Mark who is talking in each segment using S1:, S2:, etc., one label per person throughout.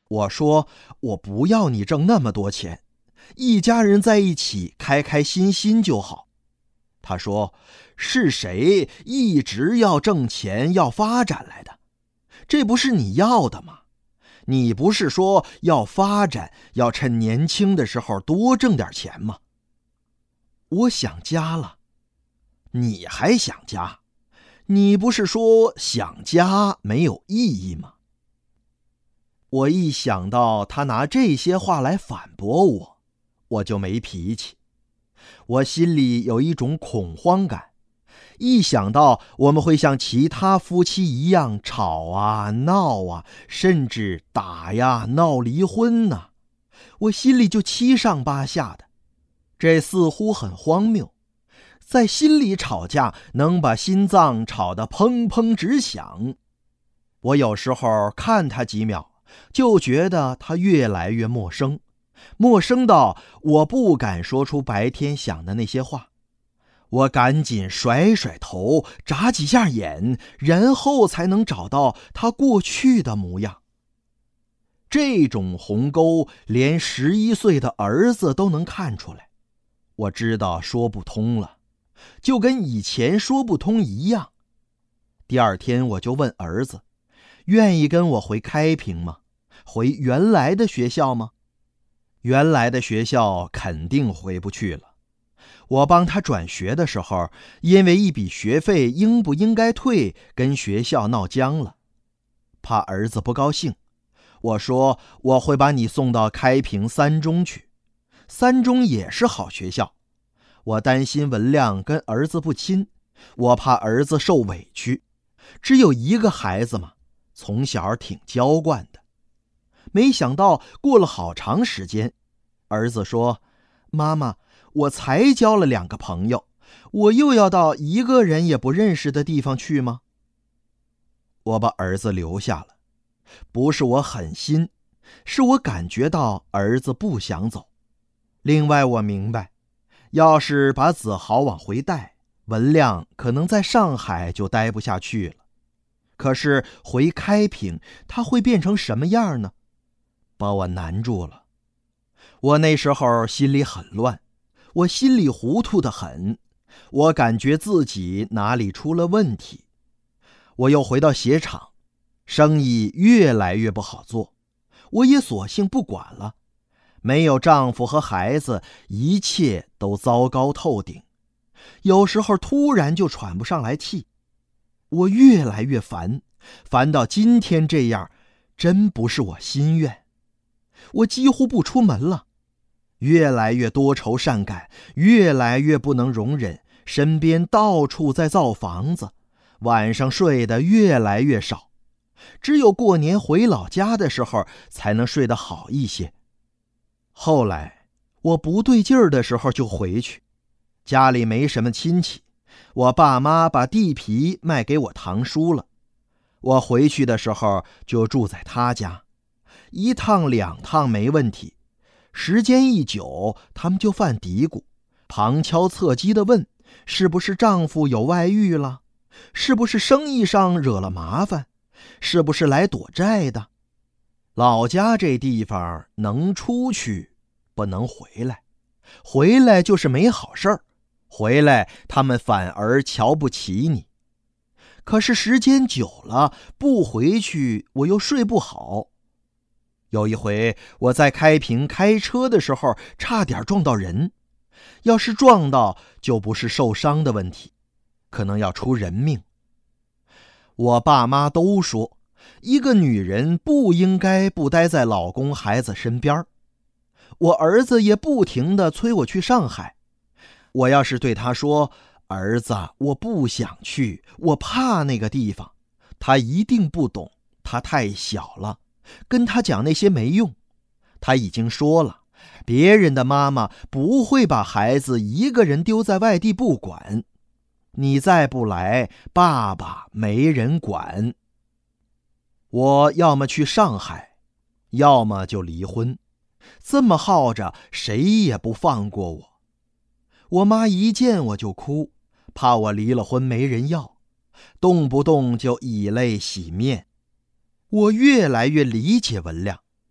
S1: 我说我不要你挣那么多钱，一家人在一起开开心心就好。他说，是谁一直要挣钱要发展来的？这不是你要的吗？你不是说要发展，要趁年轻的时候多挣点钱吗？我想家了。你还想家？你不是说想家没有意义吗？我一想到他拿这些话来反驳我，我就没脾气。我心里有一种恐慌感，一想到我们会像其他夫妻一样吵啊闹啊，甚至打呀闹离婚呢，我心里就七上八下的。这似乎很荒谬，在心里吵架能把心脏吵得砰砰直响。我有时候看他几秒，就觉得他越来越陌生，陌生到我不敢说出白天想的那些话。我赶紧甩甩头，眨几下眼，然后才能找到他过去的模样。这种鸿沟连11岁的儿子都能看出来，我知道说不通了，就跟以前说不通一样。第二天我就问儿子，愿意跟我回开平吗？回原来的学校吗？原来的学校肯定回不去了。我帮他转学的时候，因为一笔学费应不应该退，跟学校闹僵了。怕儿子不高兴，我说我会把你送到开平3中去，3中也是好学校。我担心文亮跟儿子不亲，我怕儿子受委屈。只有一个孩子嘛，从小挺娇惯的。没想到过了好长时间，儿子说，妈妈，我才交了2个朋友，我又要到一个人也不认识的地方去吗？我把儿子留下了，不是我狠心，是我感觉到儿子不想走。另外我明白，要是把子豪往回带，文亮可能在上海就待不下去了。可是回开平，他会变成什么样呢？把我难住了。我那时候心里很乱，我心里糊涂得很，我感觉自己哪里出了问题。我又回到鞋厂，生意越来越不好做，我也索性不管了。没有丈夫和孩子，一切都糟糕透顶。有时候突然就喘不上来气，我越来越烦，烦到今天这样，真不是我心愿。我几乎不出门了，越来越多愁善感，越来越不能容忍身边到处在造房子，晚上睡得越来越少，只有过年回老家的时候才能睡得好一些。后来我不对劲儿的时候就回去，家里没什么亲戚，我爸妈把地皮卖给我堂叔了，我回去的时候就住在他家，1趟2趟没问题。时间一久，他们就犯嘀咕，旁敲侧击地问，是不是丈夫有外遇了？是不是生意上惹了麻烦？是不是来躲债的？老家这地方能出去，不能回来，回来就是没好事儿，回来他们反而瞧不起你。可是时间久了，不回去我又睡不好。有一回我在开平开车的时候，差点撞到人，要是撞到就不是受伤的问题，可能要出人命。我爸妈都说，一个女人不应该不待在老公孩子身边。我儿子也不停地催我去上海，我要是对他说，儿子，我不想去，我怕那个地方，他一定不懂，他太小了，跟他讲那些没用。他已经说了，别人的妈妈不会把孩子一个人丢在外地不管，你再不来，爸爸没人管。我要么去上海，要么就离婚，这么耗着，谁也不放过我。我妈一见我就哭，怕我离了婚没人要，动不动就以泪洗面。我越来越理解文亮，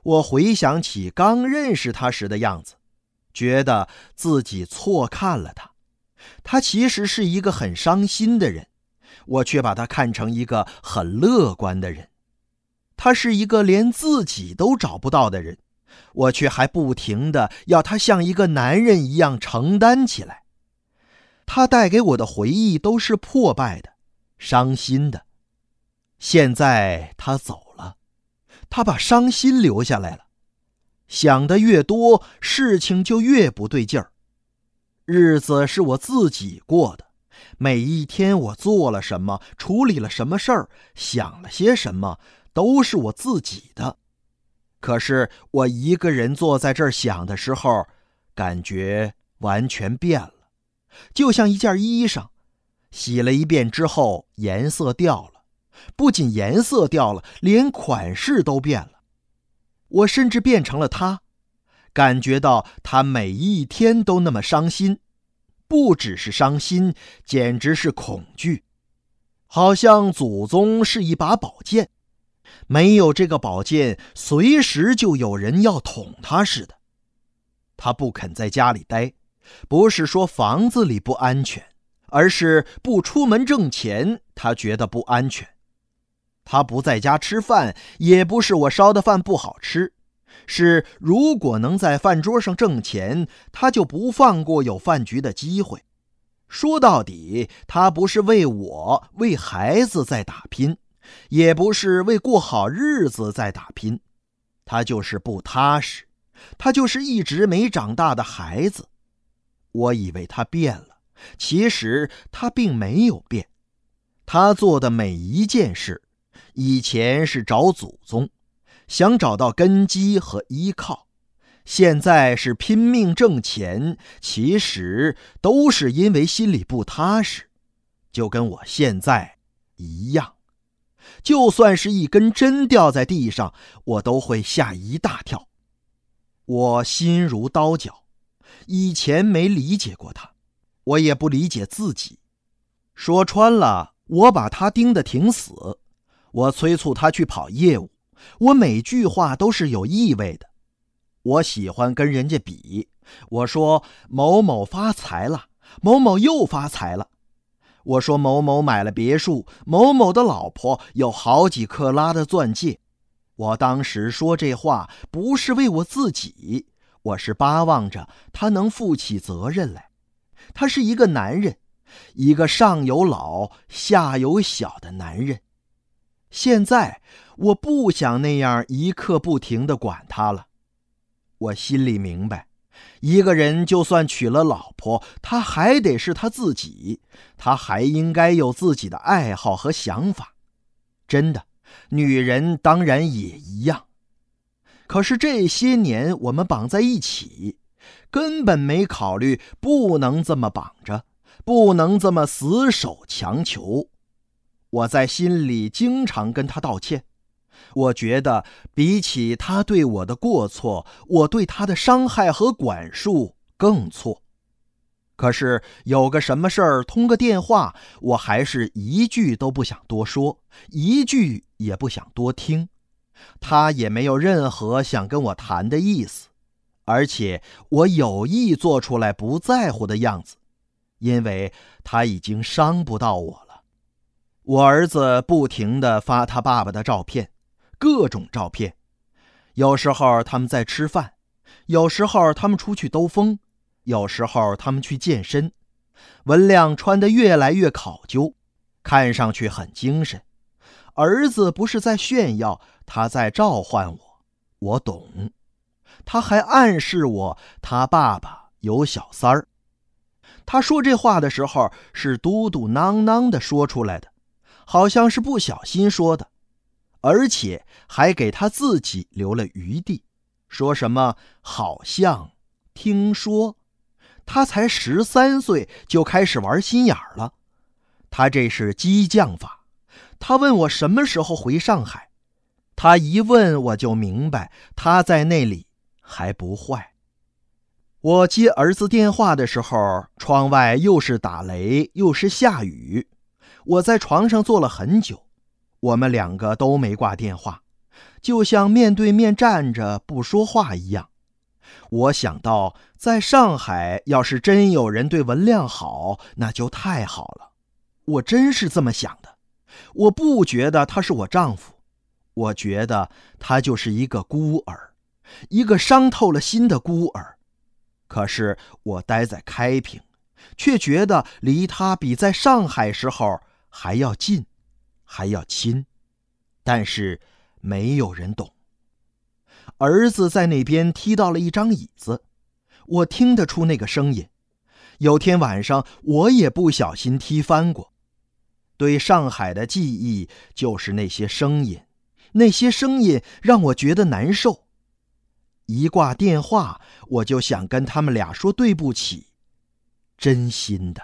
S1: 我回想起刚认识他时的样子，觉得自己错看了他。他其实是一个很伤心的人，我却把他看成一个很乐观的人。他是一个连自己都找不到的人，我却还不停地要他像一个男人一样承担起来。他带给我的回忆都是破败的，伤心的。现在他走了，他把伤心留下来了。想得越多，事情就越不对劲儿。日子是我自己过的，每一天我做了什么，处理了什么事儿，想了些什么，都是我自己的。可是我一个人坐在这儿想的时候，感觉完全变了，就像一件衣裳，洗了一遍之后颜色掉了，不仅颜色掉了，连款式都变了。我甚至变成了他，感觉到他每一天都那么伤心，不只是伤心，简直是恐惧，好像祖宗是一把宝剑，没有这个宝剑，随时就有人要捅他似的。他不肯在家里待，不是说房子里不安全，而是不出门挣钱，他觉得不安全。他不在家吃饭，也不是我烧的饭不好吃，是如果能在饭桌上挣钱，他就不放过有饭局的机会。说到底，他不是为我、为孩子在打拼，也不是为过好日子在打拼，他就是不踏实，他就是一直没长大的孩子。我以为他变了，其实他并没有变。他做的每一件事，以前是找祖宗，想找到根基和依靠，现在是拼命挣钱，其实都是因为心里不踏实，就跟我现在一样。就算是一根针掉在地上，我都会吓一大跳。我心如刀绞，以前没理解过他，我也不理解自己。说穿了，我把他盯得挺死，我催促他去跑业务，我每句话都是有意味的。我喜欢跟人家比，我说某某发财了，某某又发财了。我说某某买了别墅，某某的老婆有好几克拉的钻戒。我当时说这话不是为我自己，我是巴望着他能负起责任来。他是一个男人，一个上有老下有小的男人。现在我不想那样一刻不停地管他了。我心里明白，一个人就算娶了老婆，他还得是他自己，他还应该有自己的爱好和想法。真的，女人当然也一样。可是这些年我们绑在一起，根本没考虑不能这么绑着，不能这么死守强求。我在心里经常跟他道歉，我觉得比起他对我的过错，我对他的伤害和管束更错。可是有个什么事儿通个电话，我还是一句都不想多说，一句也不想多听。他也没有任何想跟我谈的意思，而且我有意做出来不在乎的样子，因为他已经伤不到我了。我儿子不停地发他爸爸的照片，各种照片。有时候他们在吃饭，有时候他们出去兜风，有时候他们去健身。文亮穿得越来越考究，看上去很精神。儿子不是在炫耀，他在召唤我，我懂。他还暗示我他爸爸有小三儿。他说这话的时候是嘟嘟囔囔地说出来的，好像是不小心说的，而且还给他自己留了余地，说什么好像听说。他才13岁就开始玩心眼了，他这是激将法。他问我什么时候回上海，他一问我就明白他在那里还不坏。我接儿子电话的时候，窗外又是打雷又是下雨，我在床上坐了很久，我们两个都没挂电话， 就像面对面站着不说话一样。我想到在上海要是真有人对文亮好，那就太好了。我真是这么想的。我不觉得他是我丈夫，我觉得他就是一个孤儿，一个伤透了心的孤儿。可是我待在开平，却觉得离他比在上海时候还要近，还要亲。但是没有人懂。儿子在那边踢到了一张椅子，我听得出那个声音。有天晚上我也不小心踢翻过。对上海的记忆就是那些声音，那些声音让我觉得难受。一挂电话，我就想跟他们俩说对不起，真心的。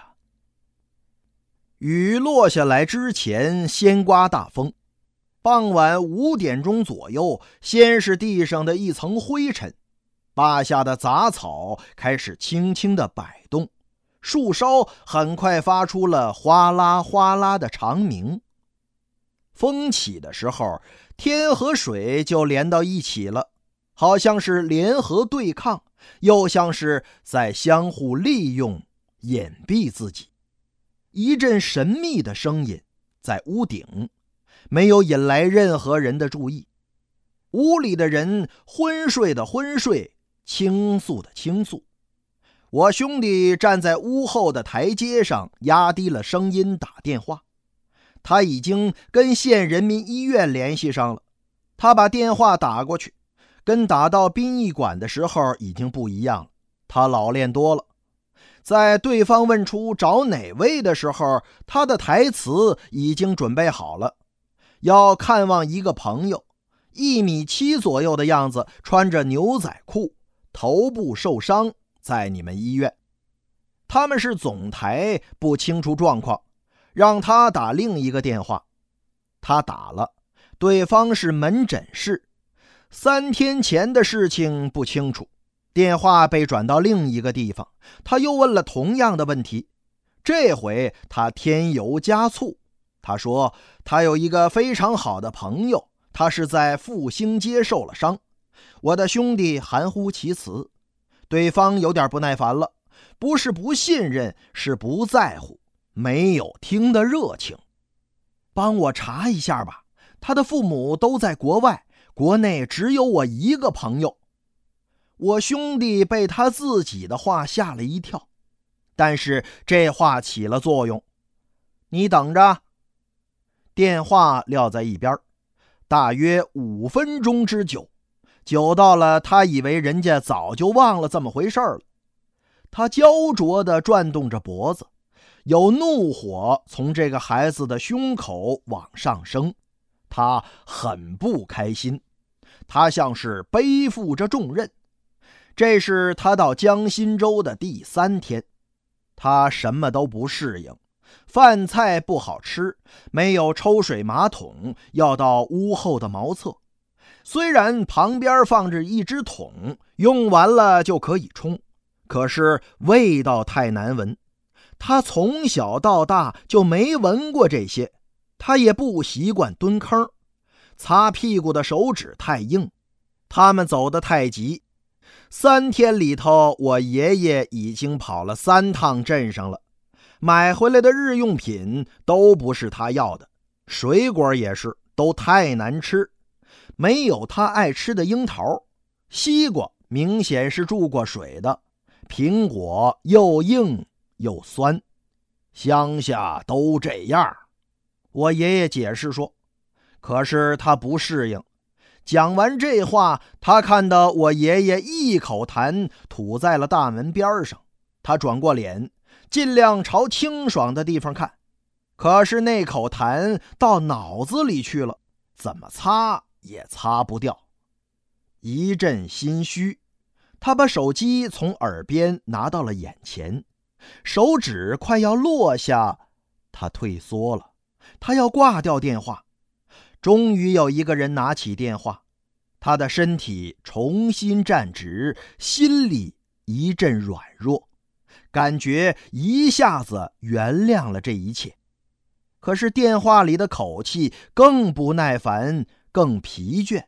S1: 雨落下来之前，先刮大风。傍晚5点钟左右，先是地上的一层灰尘，坝下的杂草开始轻轻地摆动，树梢很快发出了哗啦哗啦的长鸣。风起的时候，天和水就连到一起了，好像是联合对抗，又像是在相互利用隐蔽自己。一阵神秘的声音在屋顶，没有引来任何人的注意。屋里的人昏睡的昏睡，倾诉的倾诉。我兄弟站在屋后的台阶上，压低了声音打电话。他已经跟县人民医院联系上了。他把电话打过去，跟打到殡仪馆的时候已经不一样了，他老练多了。在对方问出找哪位的时候，他的台词已经准备好了。要看望一个朋友，1.7米左右的样子，穿着牛仔裤，头部受伤，在你们医院。他们是总台，不清楚状况，让他打另一个电话。他打了，对方是门诊室。3天前的事情不清楚，电话被转到另一个地方。他又问了同样的问题，这回他添油加醋。他说他有一个非常好的朋友，他是在复兴街受了伤。我的兄弟含糊其辞，对方有点不耐烦了，不是不信任，是不在乎，没有听得热情。帮我查一下吧，他的父母都在国外，国内只有我一个朋友。我兄弟被他自己的话吓了一跳，但是这话起了作用。你等着。电话撂在一边，大约5分钟之久，久到了他以为人家早就忘了这么回事了。他焦灼地转动着脖子，有怒火从这个孩子的胸口往上升。他很不开心，他像是背负着重任。这是他到江心洲的第3天，他什么都不适应，饭菜不好吃，没有抽水马桶，要到屋后的茅厕。虽然旁边放着一只桶，用完了就可以冲，可是味道太难闻。他从小到大就没闻过这些，他也不习惯蹲坑，擦屁股的手指太硬，他们走得太急。3天里头，我爷爷已经跑了3趟镇上了，买回来的日用品都不是他要的，水果也是，都太难吃，没有他爱吃的樱桃，西瓜明显是注过水的，苹果又硬又酸，乡下都这样。我爷爷解释说，可是他不适应。讲完这话，他看到我爷爷一口痰吐在了大门边上，他转过脸，尽量朝清爽的地方看，可是那口痰到脑子里去了，怎么擦也擦不掉。一阵心虚，他把手机从耳边拿到了眼前，手指快要落下，他退缩了，他要挂掉电话。终于有一个人拿起电话，他的身体重新站直，心里一阵软弱，感觉一下子原谅了这一切。可是电话里的口气更不耐烦，更疲倦，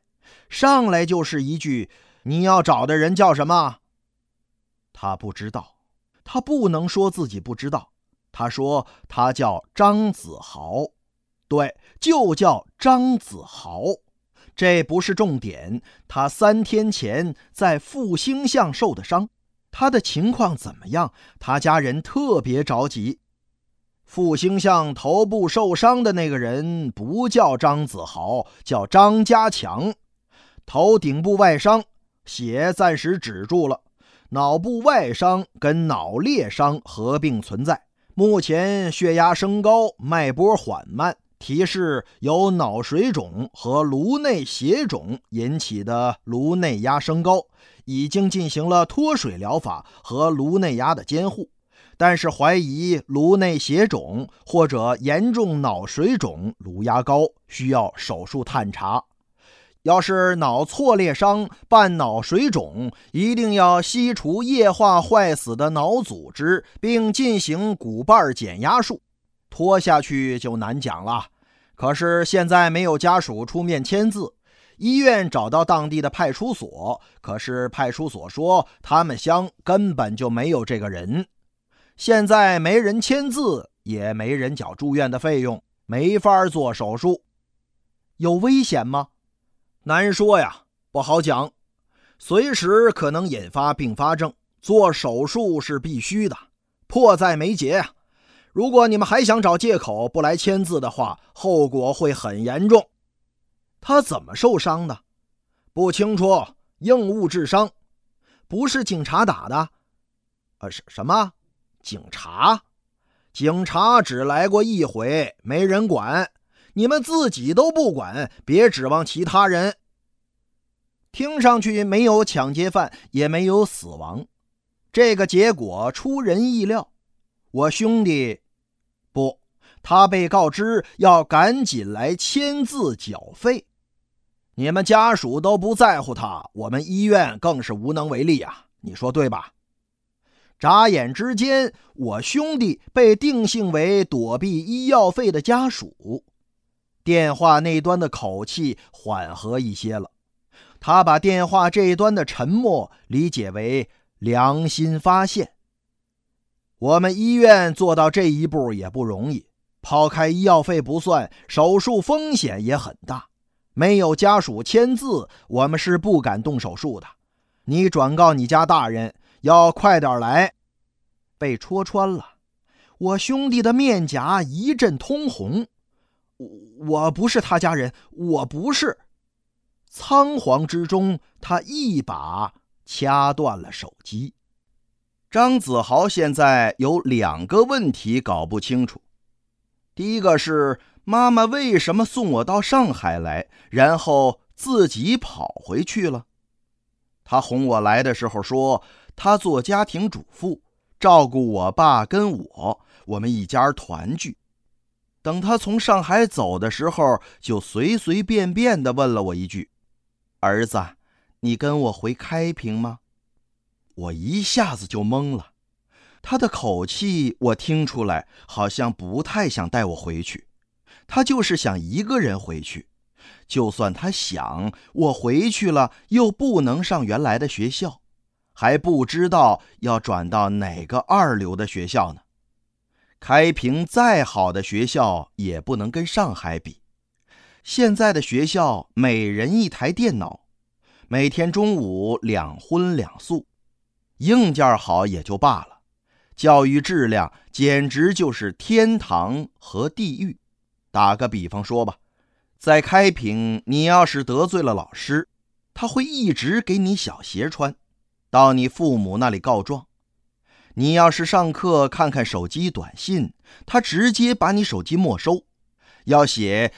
S1: 上来就是一句：你要找的人叫什么？他不知道，他不能说自己不知道。他说他叫张子豪。对，就叫张子豪。这不是重点，他3天前在复兴巷受的伤，他的情况怎么样？他家人特别着急。复兴巷头部受伤的那个人不叫张子豪，叫张家强。头顶部外伤，血暂时止住了，脑部外伤跟脑裂伤合并存在，目前血压升高，脉搏缓慢，提示由脑水肿和颅内血肿引起的颅内压升高，已经进行了脱水疗法和颅内压的监护，但是怀疑颅内血肿或者严重脑水肿，颅压高，需要手术探查。要是脑挫裂伤伴脑水肿，一定要吸除液化坏死的脑组织，并进行骨瓣减压术。拖下去就难讲了。可是现在没有家属出面签字，医院找到当地的派出所，可是派出所说他们乡根本就没有这个人。现在没人签字，也没人缴住院的费用，没法做手术。有危险吗？难说呀，不好讲，随时可能引发并发症，做手术是必须的，迫在眉睫啊。如果你们还想找借口不来签字的话，后果会很严重。他怎么受伤的？不清楚，硬物致伤。不是警察打的？什么？警察？警察只来过一回，没人管。你们自己都不管，别指望其他人。听上去没有抢劫犯，也没有死亡，这个结果出人意料。我兄弟不，他被告知要赶紧来签字缴费。你们家属都不在乎他，我们医院更是无能为力啊，你说对吧？眨眼之间，我兄弟被定性为躲避医药费的家属。电话那端的口气缓和一些了，他把电话这一端的沉默理解为良心发现。我们医院做到这一步也不容易，抛开医药费不算，手术风险也很大。没有家属签字，我们是不敢动手术的。你转告你家大人，要快点来。被戳穿了，我兄弟的面颊一阵通红。我不是他家人，我不是。仓皇之中，他一把掐断了手机。张子豪现在有2个问题搞不清楚。第一个是妈妈为什么送我到上海来，然后自己跑回去了。他哄我来的时候说，他做家庭主妇，照顾我爸跟我们一家团聚。等他从上海走的时候，就随随便便地问了我一句：儿子，你跟我回开平吗？我一下子就懵了，他的口气我听出来，好像不太想带我回去，他就是想一个人回去。就算他想，我回去了又不能上原来的学校，还不知道要转到哪个2流的学校呢。开平再好的学校也不能跟上海比。现在的学校每人1台电脑，每天中午2荤2素，硬件好也就罢了，教育质量简直就是天堂和地狱。打个比方说吧，在开平，你要是得罪了老师，他会一直给你小鞋穿，到你父母那里告状。你要是上课看看手机短信，他直接把你手机没收，要写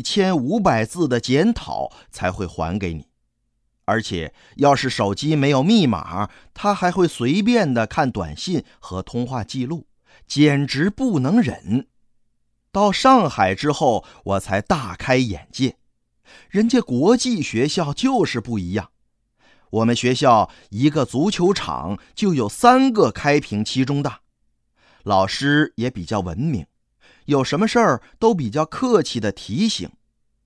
S1: 1500字的检讨才会还给你。而且要是手机没有密码，他还会随便的看短信和通话记录，简直不能忍。到上海之后，我才大开眼界，人家国际学校就是不一样。我们学校一个足球场就有3个开平7中大，老师也比较文明，有什么事儿都比较客气的提醒。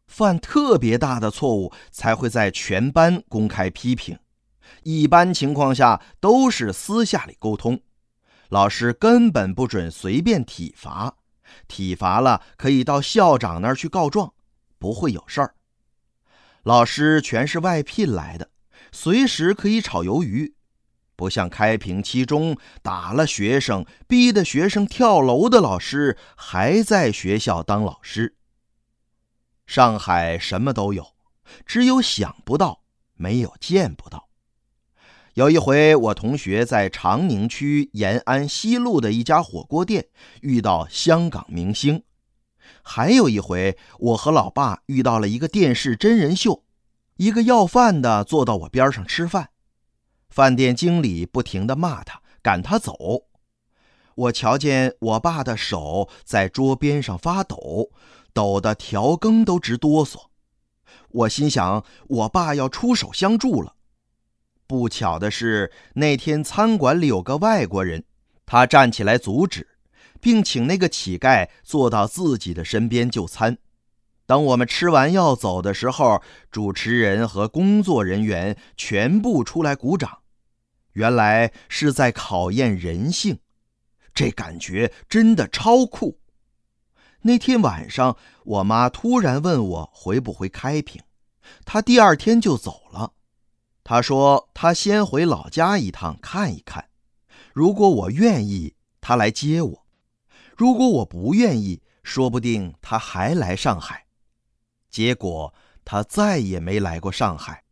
S1: 犯特别大的错误才会在全班公开批评，一般情况下都是私下里沟通。老师根本不准随便体罚，体罚了可以到校长那儿去告状，不会有事儿。老师全是外聘来的，随时可以炒鱿鱼，不像开平期中打了学生，逼得学生跳楼的老师还在学校当老师。上海什么都有，只有想不到，没有见不到。有一回，我同学在长宁区延安西路的一家火锅店遇到香港明星。还有一回，我和老爸遇到了一个电视真人秀，一个要饭的坐到我边上吃饭，饭店经理不停地骂他，赶他走。我瞧见我爸的手在桌边上发抖，抖得调羹都直哆嗦。我心想，我爸要出手相助了。不巧的是，那天餐馆里有个外国人，他站起来阻止，并请那个乞丐坐到自己的身边就餐。等我们吃完要走的时候，主持人和工作人员全部出来鼓掌，原来是在考验人性，这感觉真的超酷。那天晚上，我妈突然问我回不回开平，她第二天就走了。她说她先回老家一趟看一看，如果我愿意，她来接我；如果我不愿意，说不定她还来上海。结果她再也没来过上海。